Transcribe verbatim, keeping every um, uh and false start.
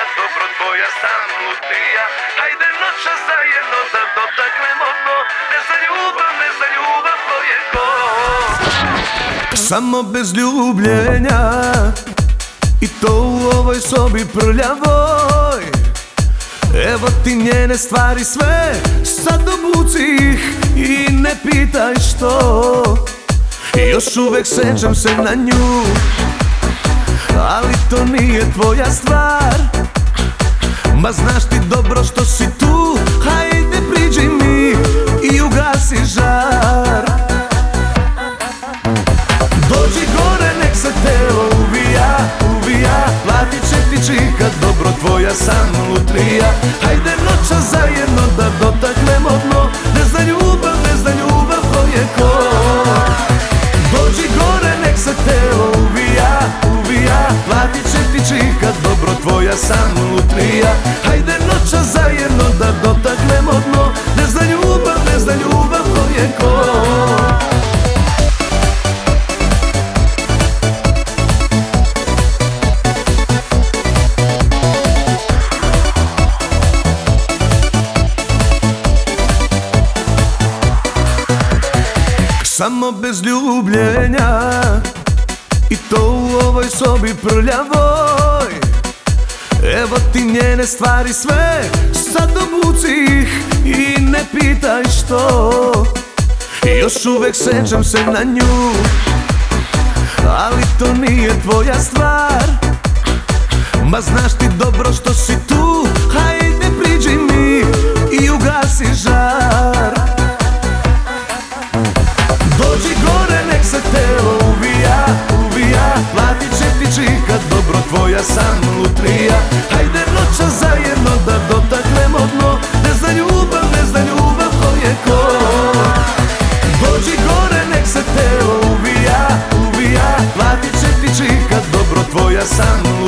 dobro tvoja san lutrija. Hajde noća zajedno da dotaknemo dno. Ne za ljubav, ne za ljubav, to je ko. Samo bez ljubljenja, i to u ovoj sobi prljavoj. Evo ti njene stvari sve, sad obuci ih i ne pitaj što. Još uvek sećam se na nju, ali to nije tvoja stvar. Ma znaš ti dobro što si tu, hajde priđi mi i ugasi žar. Dođi gore, nek se telo uvija, uvija. Platit će ti čika dobro tvoja san lutrija. Hajde noća zajedno da dotaknemo dno. Ne zna ljubav, ne zna ljubav, to je ko. Dođi gore, nek se telo uvija, uvija. Platit će ti čika dobro tvoja san lutrija. Hajde noća zajedno da dotaknemo dno. Ne zna ljubav, ne zna ljubav, to je ko. Samo bez ljubljenja, i to u ovoj sobi prljavoj. Evo ti njene stvari sve, sad obuci ih i ne pitaj što. Još uvek sećam se na nju, ali to nije tvoja stvar. Ma znaš ti dobro što si tu, hajde priđi mi i ugasi žar. Dođi gore, nek se telo uvija, uvija. Platit će ti čika dobro tvoja san lutrija. Hajde noća zajedno da dotaknemo dno. Ne zna ljubav, ne zna ljubav, to je ko. Dođi gore, nek se telo uvija, uvija. Platit će ti čika dobro tvoja san lutrija.